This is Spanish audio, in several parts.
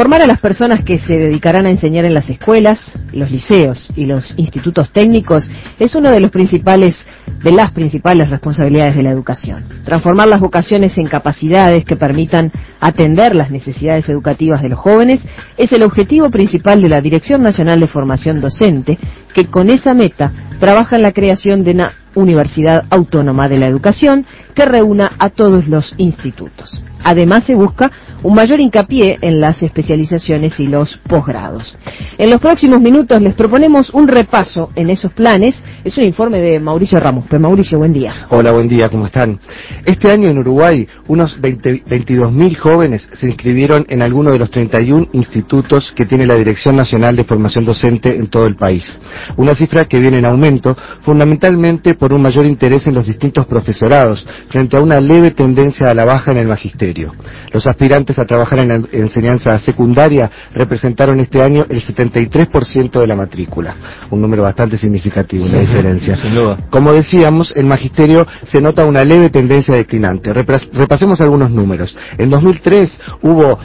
Formar a las personas que se dedicarán a enseñar en las escuelas, los liceos y los institutos técnicos es una de las principales responsabilidades de la educación. Transformar las vocaciones en capacidades que permitan atender las necesidades educativas de los jóvenes es el objetivo principal de la Dirección Nacional de Formación Docente, que con esa meta trabaja en la creación de una Universidad Autónoma de la Educación que reúna a todos los institutos. Además, se busca un mayor hincapié en las especializaciones y los posgrados. En los próximos minutos les proponemos un repaso en esos planes. Es un informe de Mauricio Ramos. Mauricio, buen día. Hola, buen día, ¿cómo están? Este año en Uruguay, unos 22.000 jóvenes se inscribieron en alguno de los 31 institutos que tiene la Dirección Nacional de Formación Docente en todo el país. Una cifra que viene en aumento, fundamentalmente por un mayor interés en los distintos profesorados, frente a una leve tendencia a la baja en el magisterio. Los aspirantes a trabajar en la enseñanza secundaria representaron este año el 73% de la matrícula, un número bastante significativo, una diferencia. Como decíamos, en magisterio se nota una leve tendencia declinante. Repasemos algunos números. En 2003 hubo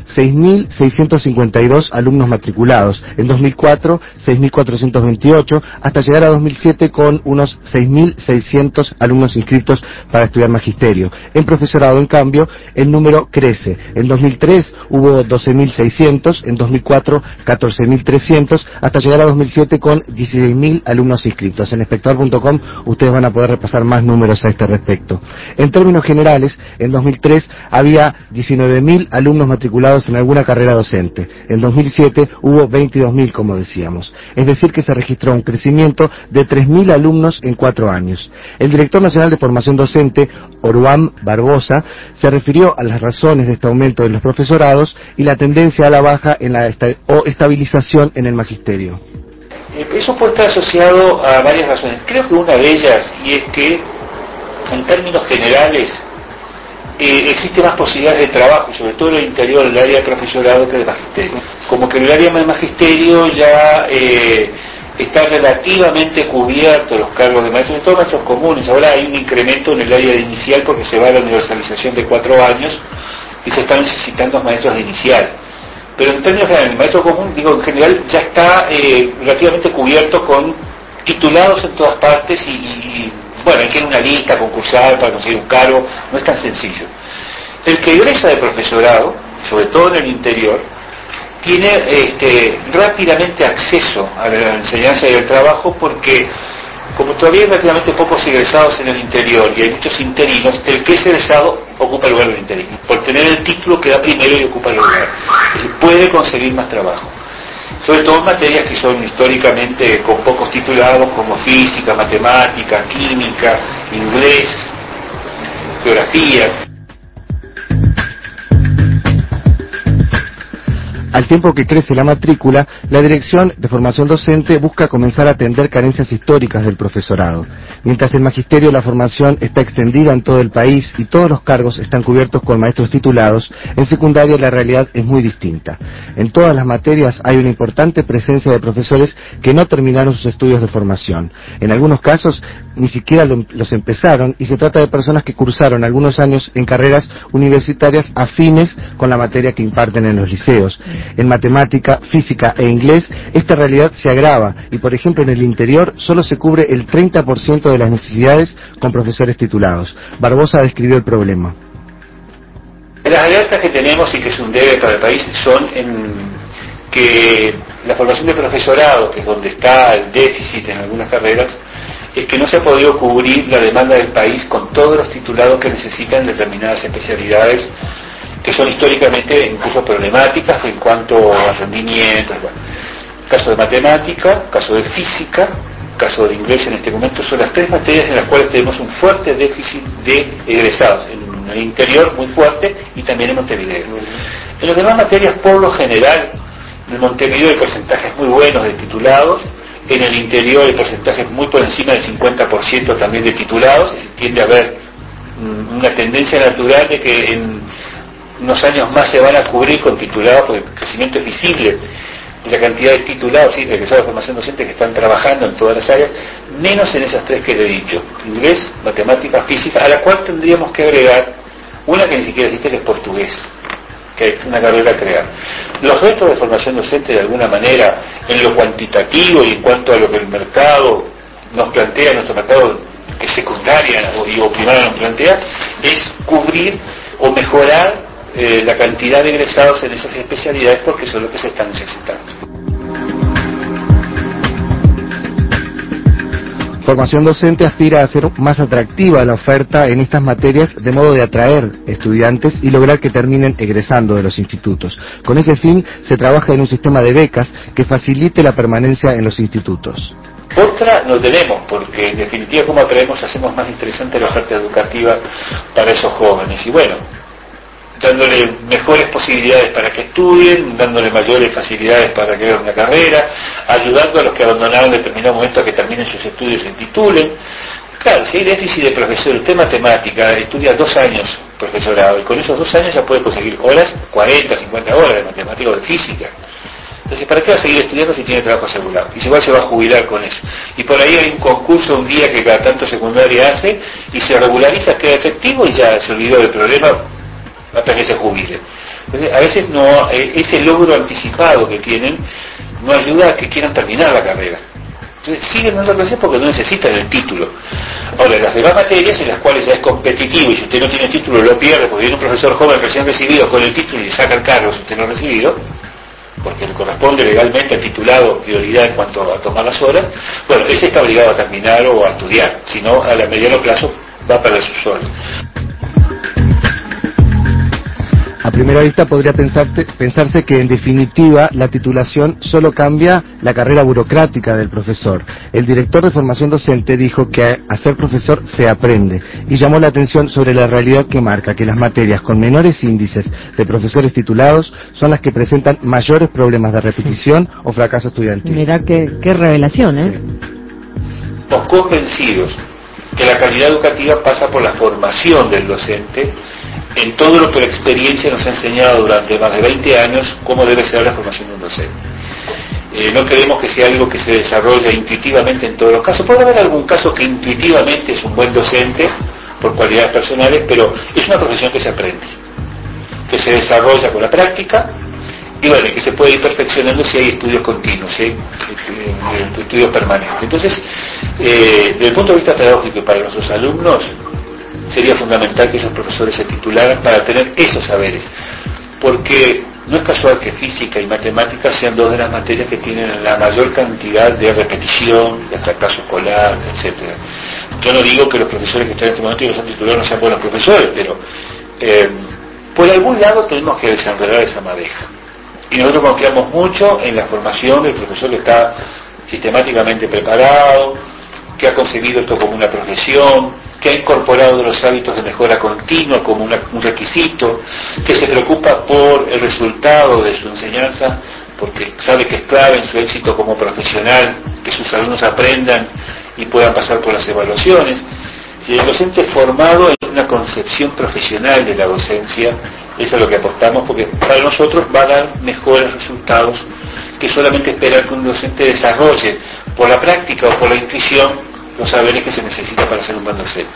6.652 alumnos matriculados, en 2004 6.428, hasta llegar a 2007 con unos 6.600 alumnos inscritos para estudiar magisterio. En profesorado, en cambio, el número crece. En 2003 hubo 12.600, en 2004 14.300, hasta llegar a 2007 con 16.000 alumnos inscritos. En espectador.com ustedes van a poder repasar más números a este respecto. En términos generales, en 2003 había 19.000 alumnos matriculados en alguna carrera docente. En 2007 hubo 22.000, como decíamos. Es decir, que se registró un crecimiento de 3.000 alumnos en 4 años. El director nacional de formación docente, Oruam Barbosa, se refirió a las razones de este aumento de los profesorados y la tendencia a la baja en la estabilización en el magisterio. Eso puede estar asociado a varias razones. Creo que una de ellas, y es que, en términos generales, existe más posibilidades de trabajo, sobre todo en el interior del área de profesorado que de magisterio. Como que en el área de magisterio ya está relativamente cubierto los cargos de maestros, en todos maestros comunes. Ahora hay un incremento en el área de inicial porque se va a la universalización de 4 años y se están necesitando maestros de inicial. Pero en términos generales, el maestro común, en general ya está relativamente cubierto con titulados en todas partes y bueno, hay que ir a una lista concursal para conseguir un cargo, no es tan sencillo. El que egresa de profesorado, sobre todo en el interior, tiene rápidamente acceso a la enseñanza y al trabajo porque, como todavía hay relativamente pocos egresados en el interior y hay muchos interinos, el que es egresado ocupa el lugar del interino. Por tener el título queda primero y ocupa el lugar. Es decir, puede conseguir más trabajo. Sobre todo en materias que son históricamente con pocos titulados, como física, matemática, química, inglés, geografía. Al tiempo que crece la matrícula, la Dirección de Formación Docente busca comenzar a atender carencias históricas del profesorado. Mientras en magisterio la formación está extendida en todo el país y todos los cargos están cubiertos con maestros titulados, en secundaria la realidad es muy distinta. En todas las materias hay una importante presencia de profesores que no terminaron sus estudios de formación. En algunos casos ni siquiera los empezaron y se trata de personas que cursaron algunos años en carreras universitarias afines con la materia que imparten en los liceos. En matemática, física e inglés, esta realidad se agrava y, por ejemplo, en el interior solo se cubre el 30% de las necesidades con profesores titulados. Barbosa describió el problema. Las alertas que tenemos y que es un debe para el país son en que la formación de profesorado, que es donde está el déficit en algunas carreras, es que no se ha podido cubrir la demanda del país con todos los titulados que necesitan determinadas especialidades que son históricamente incluso problemáticas en cuanto a rendimiento. Bueno, caso de matemática, caso de física, caso de inglés en este momento, son las 3 materias en las cuales tenemos un fuerte déficit de egresados, en el interior muy fuerte y también en Montevideo. En las demás materias, por lo general, en Montevideo hay porcentajes muy buenos de titulados, en el interior hay porcentajes muy por encima del 50% también de titulados, y tiende a haber una tendencia natural de que en unos años más se van a cubrir con titulados, porque el crecimiento es visible en la cantidad de titulados y egresados de formación docente que están trabajando en todas las áreas, menos en esas 3 que le he dicho: inglés, matemática, física, a la cual tendríamos que agregar una que ni siquiera existe, que es portugués. que hay una carrera a crear. Los retos de formación docente, de alguna manera, en lo cuantitativo y en cuanto a lo que el mercado nos plantea, nuestro mercado que secundaria o primaria nos plantea, es cubrir o mejorar la cantidad de egresados en esas especialidades, porque son lo que se están necesitando. Formación Docente aspira a hacer más atractiva la oferta en estas materias de modo de atraer estudiantes y lograr que terminen egresando de los institutos. Con ese fin se trabaja en un sistema de becas que facilite la permanencia en los institutos. Otra no tenemos, porque en definitiva, como atraemos, hacemos más interesante la oferta educativa para esos jóvenes. Y bueno, dándole mejores posibilidades para que estudien, dándole mayores facilidades para que hagan una carrera, ayudando a los que abandonaron en determinado momento a que terminen sus estudios y se titulen. Claro, si hay déficit de profesores, usted matemática, estudia 2 años profesorado, y con esos 2 años ya puede conseguir horas, 40, 50 horas de matemática o de física. Entonces, ¿para qué va a seguir estudiando si tiene trabajo asegurado? Y igual se va a jubilar con eso. Y por ahí hay un concurso un día que cada tanto secundaria hace, y se regulariza, queda efectivo y ya se olvidó del problema hasta que se jubile. Entonces, a veces no, ese logro anticipado que tienen no ayuda a que quieran terminar la carrera. Entonces siguen dando clases porque no necesitan el título. Ahora, las demás materias en las cuales ya es competitivo, y si usted no tiene título lo pierde, porque viene un profesor joven recién recibido con el título y saca el cargo si usted no ha recibido, porque le corresponde legalmente al titulado prioridad en cuanto a tomar las horas. Bueno, ese está obligado a terminar o a estudiar, si no, a mediano plazo va a perder sus horas. A primera vista podría pensarse que en definitiva la titulación solo cambia la carrera burocrática del profesor. El director de formación docente dijo que a ser profesor se aprende y llamó la atención sobre la realidad que marca que las materias con menores índices de profesores titulados son las que presentan mayores problemas de repetición o fracaso estudiantil. Mirá qué revelación, ¿eh? Sí. Estamos convencidos que la calidad educativa pasa por la formación del docente en todo lo que la experiencia nos ha enseñado durante más de 20 años cómo debe ser la formación de un docente. No creemos que sea algo que se desarrolla intuitivamente en todos los casos. Puede haber algún caso que intuitivamente es un buen docente por cualidades personales, pero es una profesión que se aprende, que se desarrolla con la práctica y bueno, que se puede ir perfeccionando si hay estudios continuos, estudios permanentes. Entonces, desde el punto de vista pedagógico y para nuestros alumnos, sería fundamental que esos profesores se titularan para tener esos saberes, porque no es casual que física y matemáticas sean 2 de las materias que tienen la mayor cantidad de repetición, de fracaso escolar, etcétera. Yo no digo que los profesores que están en este momento y no son titulados no sean buenos profesores, pero por algún lado tenemos que desenredar esa madeja. Y nosotros confiamos mucho en la formación del profesor que está sistemáticamente preparado, que ha concebido esto como una profesión, que ha incorporado los hábitos de mejora continua como un requisito, que se preocupa por el resultado de su enseñanza, porque sabe que es clave en su éxito como profesional, que sus alumnos aprendan y puedan pasar por las evaluaciones. Si el docente es formado en una concepción profesional de la docencia, eso es lo que apostamos, porque para nosotros va a dar mejores resultados que solamente esperar que un docente desarrolle por la práctica o por la intuición los saberes que se necesita para ser un buen docente.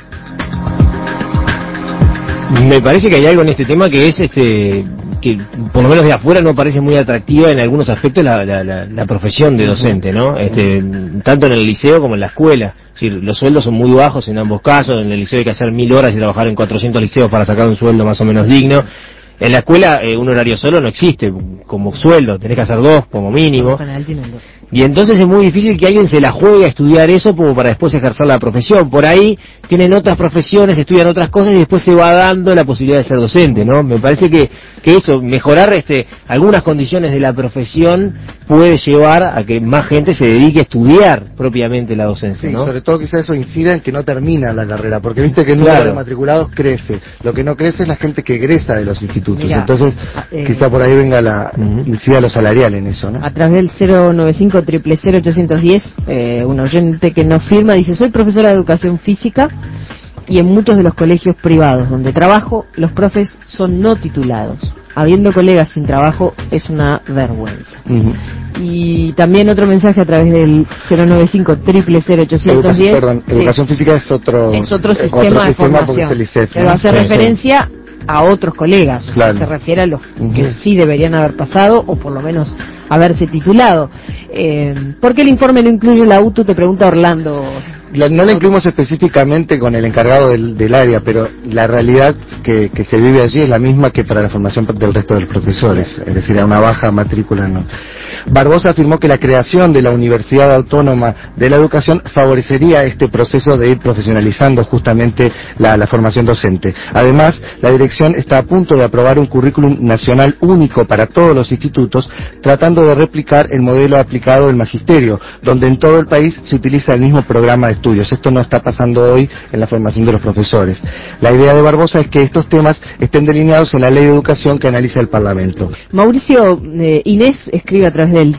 Me parece que hay algo en este tema que es que por lo menos de afuera no parece muy atractiva en algunos aspectos la profesión de docente, ¿no? Tanto en el liceo como en la escuela. Es decir, los sueldos son muy bajos en ambos casos. En el liceo hay que hacer 1000 horas y trabajar en 400 liceos para sacar un sueldo más o menos digno. En la escuela un horario solo no existe como sueldo, tenés que hacer 2 como mínimo. Y entonces es muy difícil que alguien se la juegue a estudiar eso como para después ejercer la profesión. Por ahí tienen otras profesiones, estudian otras cosas y después se va dando la posibilidad de ser docente, ¿no? Me parece que eso, mejorar algunas condiciones de la profesión puede llevar a que más gente se dedique a estudiar propiamente la docencia, sí, ¿no? Sobre todo quizás eso incida en que no termina la carrera, porque viste que el número de matriculados crece. Lo que no crece es la gente que egresa de los institutos. Mirá, entonces quizá por ahí venga incida lo salarial en eso, ¿no? A través del 095-000-810, un oyente que nos firma dice: soy profesora de educación física y en muchos de los colegios privados donde trabajo los profes son no titulados. Habiendo colegas sin trabajo es una vergüenza. Y también otro mensaje a través del 095-000-810. Educación física es otro sistema de formación, pero hace referencia a otros colegas, o sea, se refiere a los que sí deberían haber pasado o por lo menos haberse titulado. ¿Por qué el informe no incluye la UTU? Te pregunta Orlando. No la incluimos específicamente con el encargado del área, pero la realidad que se vive allí es la misma que para la formación del resto de los profesores, es decir, a una baja matrícula no. Barbosa afirmó que la creación de la Universidad Autónoma de la Educación favorecería este proceso de ir profesionalizando justamente la formación docente. Además, la dirección está a punto de aprobar un currículum nacional único para todos los institutos, tratando de replicar el modelo aplicado del magisterio, donde en todo el país se utiliza el mismo programa de estudios. Esto no está pasando hoy en la formación de los profesores. La idea de Barbosa es que estos temas estén delineados en la ley de educación que analiza el Parlamento. Mauricio, Inés escribe a través del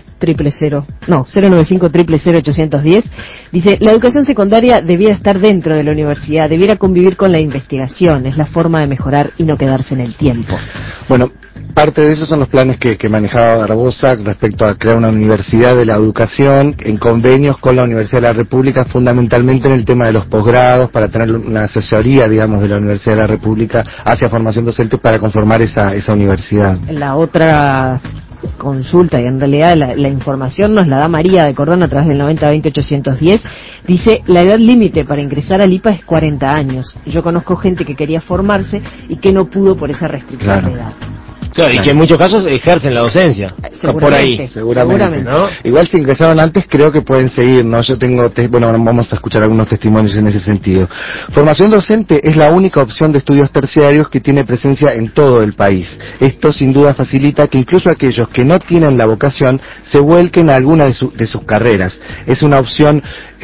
095-00810, dice: la educación secundaria debiera estar dentro de la universidad, debiera convivir con la investigación, es la forma de mejorar y no quedarse en el tiempo. Bueno, parte de esos son los planes que manejaba Barbosa respecto a crear una universidad de la educación en convenios con la Universidad de la República, fundamentalmente en el tema de los posgrados, para tener una asesoría, digamos, de la Universidad de la República hacia formación docente para conformar esa universidad. La otra consulta, y en realidad la información nos la da María de Cordón a través del 90-20-810, dice: la edad límite para ingresar al IPA es 40 años. Yo conozco gente que quería formarse y que no pudo por esa restricción de edad. Claro, y que en muchos casos ejercen la docencia. Por ahí. Seguramente. ¿No? Igual si ingresaron antes, creo que pueden seguir, ¿no? Yo tengo, vamos a escuchar algunos testimonios en ese sentido. Formación docente es la única opción de estudios terciarios que tiene presencia en todo el país. Esto sin duda facilita que incluso aquellos que no tienen la vocación se vuelquen a alguna de sus carreras. Es una opción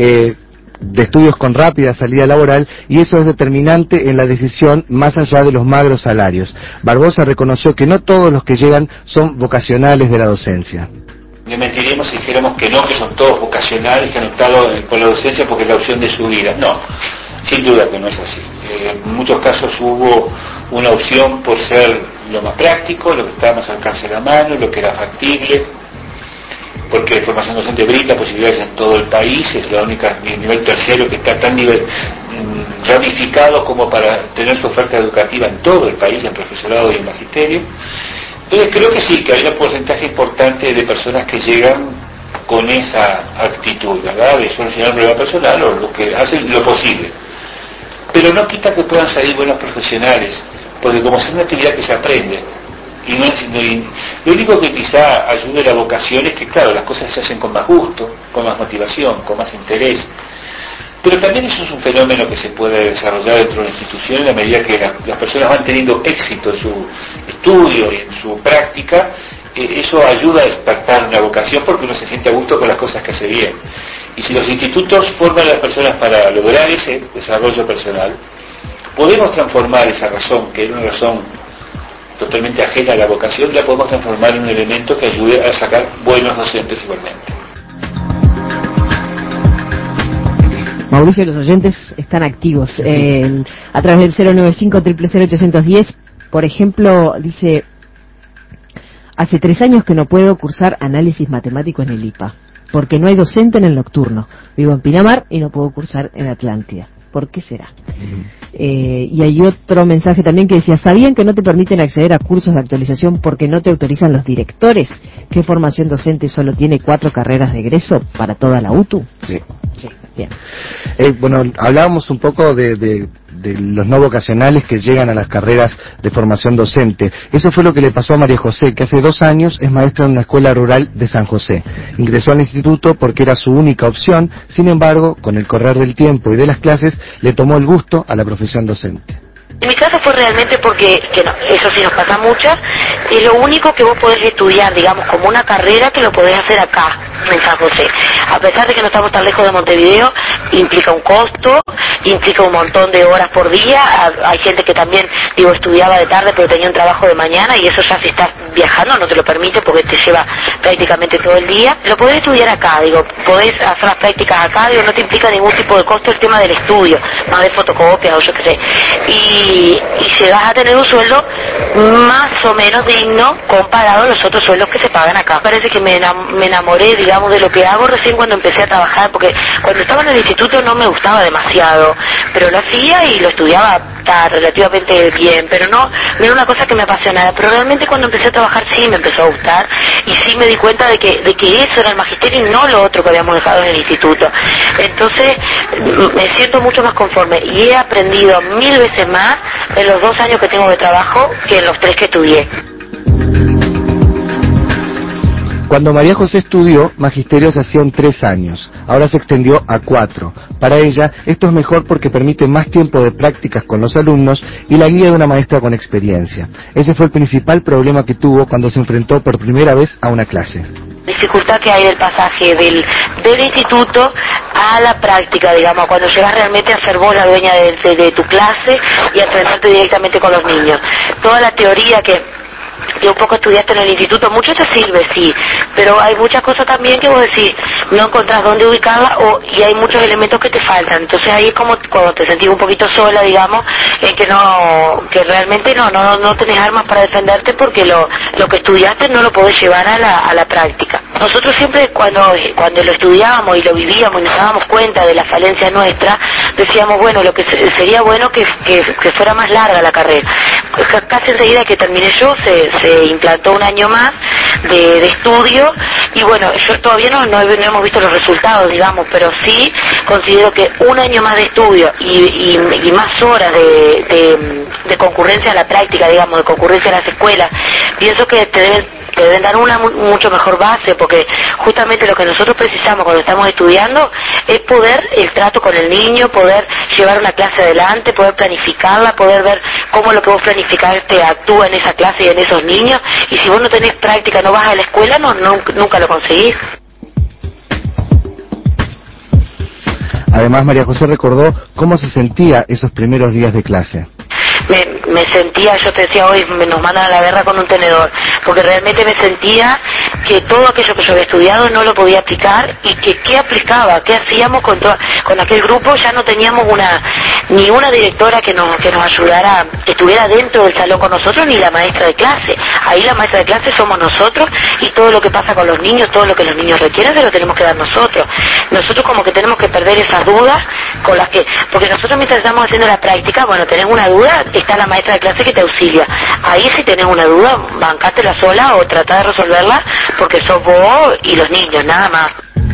de estudios con rápida salida laboral, y eso es determinante en la decisión más allá de los magros salarios. Barbosa reconoció que no todos los que llegan son vocacionales de la docencia. Le mentiríamos si dijéramos que no, que son todos vocacionales, que han optado por la docencia porque es la opción de su vida. No, sin duda que no es así. En muchos casos hubo una opción por ser lo más práctico, lo que estaba más al alcance de la mano, lo que era factible, porque la formación docente brinda posibilidades en todo el país, es la única nivel terciario que está tan ramificado como para tener su oferta educativa en todo el país, en profesorado y en magisterio. Entonces creo que sí, que hay un porcentaje importante de personas que llegan con esa actitud, ¿verdad?, de solucionar un problema personal o lo que hacen lo posible. Pero no quita que puedan salir buenos profesionales, porque como es una actividad que se aprende, y lo único que quizá ayude a la vocación es que, claro, las cosas se hacen con más gusto, con más motivación, con más interés. Pero también eso es un fenómeno que se puede desarrollar dentro de una institución en la medida que las personas van teniendo éxito en su estudio y en su práctica. Eso ayuda a despertar una vocación porque uno se siente a gusto con las cosas que hace bien. Y si los institutos forman a las personas para lograr ese desarrollo personal, podemos transformar esa razón, que era una razón totalmente ajena a la vocación, la podemos transformar en un elemento que ayude a sacar buenos docentes igualmente. Mauricio, los oyentes están activos. A través del 095-00810, por ejemplo, dice: hace 3 años que no puedo cursar análisis matemático en el IPA, porque no hay docente en el nocturno. Vivo en Pinamar y no puedo cursar en Atlántida. ¿Por qué será? Y hay otro mensaje también que decía: ¿sabían que no te permiten acceder a cursos de actualización porque no te autorizan los directores? ¿Qué formación docente solo tiene 4 carreras de egreso para toda la UTU? Sí. Sí, bien. Bueno, hablábamos un poco de los no vocacionales que llegan a las carreras de formación docente. Eso fue lo que le pasó a María José, que hace 2 años es maestra en una escuela rural de San José. Ingresó al instituto porque era su única opción, sin embargo, con el correr del tiempo y de las clases, le tomó el gusto a la profesión docente. En mi caso fue realmente porque, que no, eso sí nos pasa a muchas, es lo único que vos podés estudiar, digamos, como una carrera que lo podés hacer acá, en San José. A pesar de que no estamos tan lejos de Montevideo, implica un costo, implica un montón de horas por día. Hay gente que también, digo, estudiaba de tarde pero tenía un trabajo de mañana, y eso ya si estás viajando no te lo permite porque te lleva prácticamente todo el día. Lo podés estudiar acá, digo, podés hacer las prácticas acá, digo, no te implica ningún tipo de costo el tema del estudio, más de fotocopias o yo qué sé. Y y llegas a tener un sueldo más o menos digno comparado a los otros sueldos que se pagan acá. Parece que me enamoré, digamos, de lo que hago recién cuando empecé a trabajar, porque cuando estaba en el instituto no me gustaba demasiado, pero lo hacía y lo estudiaba relativamente bien, pero no era una cosa que me apasionara. Pero realmente cuando empecé a trabajar sí me empezó a gustar, y sí me di cuenta de que eso era el magisterio y no lo otro que habíamos dejado en el instituto. Entonces me siento mucho más conforme y he aprendido 1000 veces más en los 2 años que tengo de trabajo que en los 3 que estudié. Cuando María José estudió, magisterio se hacía en 3 años, ahora se extendió a 4. Para ella, esto es mejor porque permite más tiempo de prácticas con los alumnos y la guía de una maestra con experiencia. Ese fue el principal problema que tuvo cuando se enfrentó por primera vez a una clase. Dificultad que hay del pasaje del instituto a la práctica, digamos, cuando llegas realmente a ser vos la dueña de tu clase y a tratarte directamente con los niños. Toda la teoría que un poco estudiaste en el instituto, mucho te sirve, sí, pero hay muchas cosas también que vos decís, no encontrás dónde ubicarla y hay muchos elementos que te faltan. Entonces ahí es como cuando te sentís un poquito sola, digamos, que realmente no tenés armas para defenderte porque lo que estudiaste no lo podés llevar a la práctica. Nosotros siempre cuando lo estudiábamos y lo vivíamos y nos dábamos cuenta de la falencia nuestra, decíamos, bueno, lo que sería bueno que fuera más larga la carrera. Casi enseguida que terminé yo se implantó un año más de estudio, y bueno, yo todavía no hemos visto los resultados, digamos, pero sí considero que un año más de estudio y más horas de concurrencia a la práctica, digamos, de concurrencia a las escuelas, pienso que te deben dar una mucho mejor base, porque justamente lo que nosotros precisamos cuando estamos estudiando es poder el trato con el niño, poder llevar una clase adelante, poder planificarla, poder ver cómo lo que vos planificaste actúa en esa clase y en esos niños, y si vos no tenés práctica, no vas a la escuela, nunca lo conseguís. Además, María José recordó cómo se sentía esos primeros días de clase. Me sentía, yo te decía hoy, nos mandan a la guerra con un tenedor, porque realmente me sentía que todo aquello que yo había estudiado no lo podía aplicar, y que qué aplicaba, qué hacíamos con aquel grupo. Ya no teníamos ni una directora que nos ayudara, que estuviera dentro del salón con nosotros, ni la maestra de clase. Ahí la maestra de clase somos nosotros, y todo lo que pasa con los niños, todo lo que los niños requieren, se lo tenemos que dar nosotros. Nosotros como que tenemos que perder esas dudas con las que, porque nosotros mientras estamos haciendo la práctica, bueno, tenés una duda, está la maestra de clase que te auxilia. Ahí si tenés una duda, bancátela sola o tratá de resolverla, porque sos vos y los niños, nada más.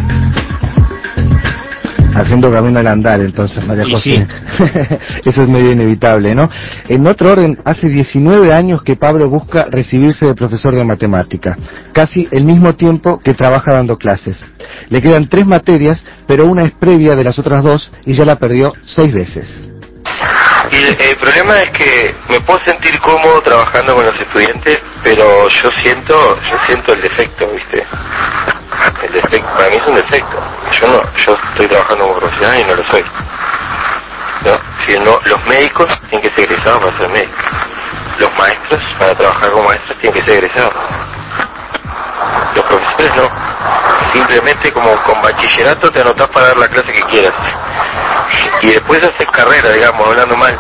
Haciendo camino al andar, entonces, María José. Sí. Eso es medio inevitable, ¿no? En otro orden, hace 19 años que Pablo busca recibirse de profesor de matemática, casi el mismo tiempo que trabaja dando clases. Le quedan 3 materias, pero una es previa de las otras 2 y ya la perdió 6 veces. Y el problema es que me puedo sentir cómodo trabajando con los estudiantes, pero yo siento el defecto, ¿viste? El defecto, para mí es un defecto. Yo estoy trabajando como profesional y no lo soy. ¿No? Los médicos tienen que ser egresados para ser médicos. Los maestros, para trabajar como maestros, tienen que ser egresados. Los profesores no. Simplemente como con bachillerato te anotás para dar la clase que quieras. Y después haces carrera, digamos, hablando mal.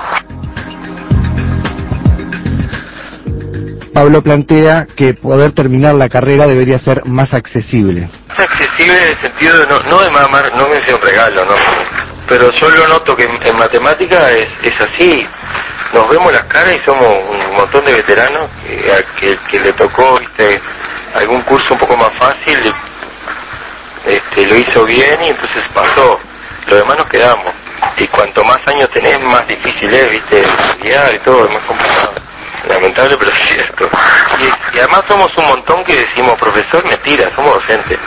Pablo plantea que poder terminar la carrera debería ser más accesible. Es accesible en el sentido de no de mamar, no me sea un regalo, no. Pero yo lo noto que en matemática es así. Nos vemos las caras y somos un montón de veteranos que le tocó, ¿viste? Algún curso un poco más fácil, lo hizo bien y entonces pasó. Lo demás nos quedamos. Y cuanto más años tenés, más difícil es, ¿viste? Estudiar y todo, es más complicado. Lamentable, pero es cierto. Y además somos un montón que decimos, profesor, mentira, somos docentes.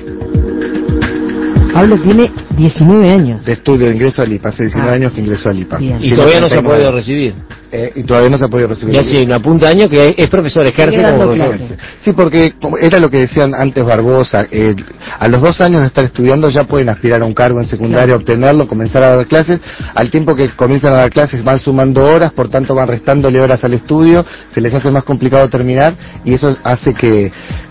Pablo tiene 19 años. De estudio, de ingreso al IPA, hace 19 años que ingresó al IPA. Bien. Y todavía no se ha podido recibir. Y todavía no se ha podido recibir. Ya sí, apunta año que es profesor, ejerce como profesor. clase. Sí, porque era lo que decían antes Barbosa, a los 2 años de estar estudiando ya pueden aspirar a un cargo en secundaria, obtenerlo, comenzar a dar clases. Al tiempo que comienzan a dar clases van sumando horas, por tanto van restándole horas al estudio, se les hace más complicado terminar, y eso hace que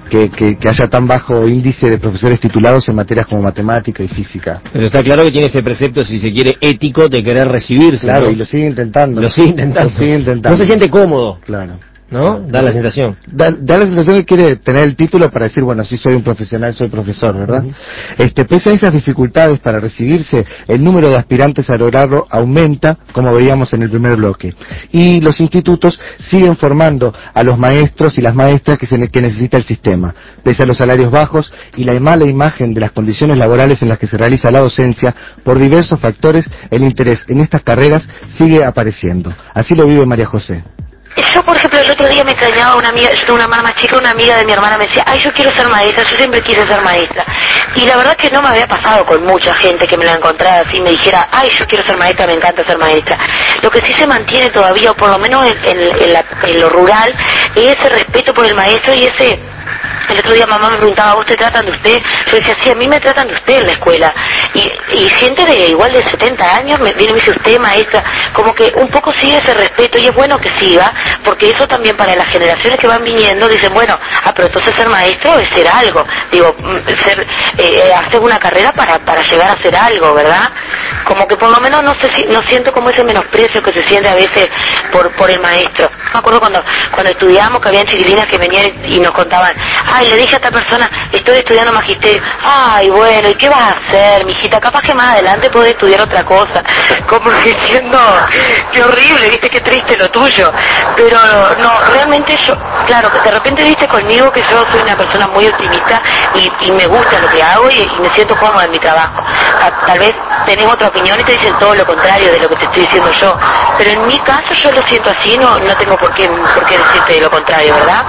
que haya tan bajo índice de profesores titulados en materias como matemática y física. Pero está claro que tiene ese precepto, si se quiere, ético de querer recibirse. Claro, ¿no? y lo sigue intentando. Lo sigue intentando. No se siente cómodo. Claro. ¿No? Da la sensación. Da la sensación que quiere tener el título para decir, bueno, sí soy un profesional, soy profesor, ¿verdad? Pese a esas dificultades para recibirse, el número de aspirantes a lograrlo aumenta, como veíamos en el primer bloque. Y los institutos siguen formando a los maestros y las maestras que necesita el sistema. Pese a los salarios bajos y la mala imagen de las condiciones laborales en las que se realiza la docencia, por diversos factores, el interés en estas carreras sigue apareciendo. Así lo vive María José. Yo, por ejemplo, el otro día me extrañaba una amiga, yo tengo una hermana más chica, una amiga de mi hermana me decía, ay, yo quiero ser maestra, yo siempre quise ser maestra. Y la verdad que no me había pasado con mucha gente que me la encontrara así y me dijera, ay, yo quiero ser maestra, me encanta ser maestra. Lo que sí se mantiene todavía, o por lo menos en lo rural, es ese respeto por el maestro y ese... El otro día mamá me preguntaba, ¿vos te tratan de usted? Yo decía, sí, a mí me tratan de usted en la escuela. Y gente de igual de 70 años viene y me dice, usted maestra, como que un poco sigue ese respeto y es bueno que siga, porque eso también para las generaciones que van viniendo dicen, bueno, pero entonces ser maestro es ser algo. Digo, hacer una carrera para llegar a ser algo, ¿verdad? Como que por lo menos no siento como ese menosprecio que se siente a veces por el maestro. Me acuerdo cuando estudiamos que habían chiquilinas que venían y nos contaban, ay, le dije a esta persona, estoy estudiando magisterio. Ay, bueno, ¿y qué vas a hacer, mijita? Capaz que más adelante podés estudiar otra cosa. Como diciendo, qué horrible, viste, qué triste lo tuyo. Pero no, realmente yo, claro, de repente viste conmigo que yo soy una persona muy optimista y me gusta lo que hago y me siento cómoda en mi trabajo. Tal vez tenés otra opinión y te dicen todo lo contrario de lo que te estoy diciendo yo. Pero en mi caso yo lo siento así, no tengo por qué decirte lo contrario, ¿verdad?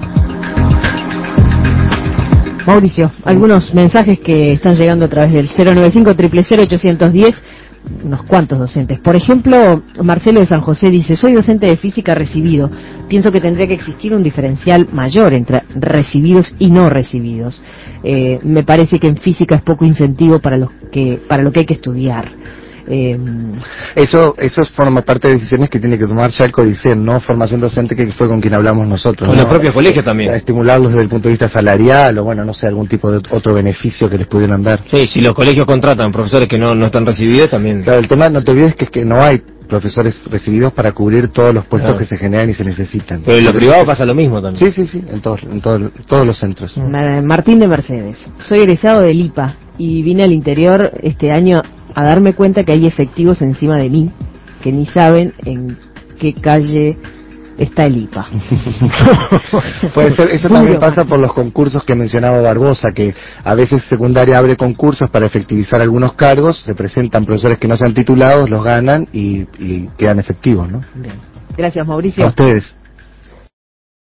Mauricio, algunos mensajes que están llegando a través del 095-000-810, unos cuantos docentes. Por ejemplo, Marcelo de San José dice, soy docente de física recibido. Pienso que tendría que existir un diferencial mayor entre recibidos y no recibidos. Me parece que en física es poco incentivo para lo que hay que estudiar. Eso forma parte de decisiones que tiene que tomar ya el CODICEN, no formación docente, que fue con quien hablamos nosotros. Con ¿no? los propios colegios también. Estimularlos desde el punto de vista salarial o bueno, no sé, algún tipo de otro beneficio que les pudieran dar. Sí, si los colegios contratan profesores que no están recibidos también. Claro, el tema, no te olvides que es que no hay profesores recibidos para cubrir todos los puestos que se generan y se necesitan. Pero en lo privado pasa lo mismo también. Sí, en todos los centros. Martín de Mercedes, soy egresado del IPA y vine al interior este año a darme cuenta que hay efectivos encima de mí que ni saben en qué calle está el IPA. Puede ser, eso también pasa por los concursos que mencionaba Barbosa, que a veces secundaria abre concursos para efectivizar algunos cargos, se presentan profesores que no sean titulados, los ganan y quedan efectivos, ¿no? Bien. Gracias, Mauricio. A ustedes.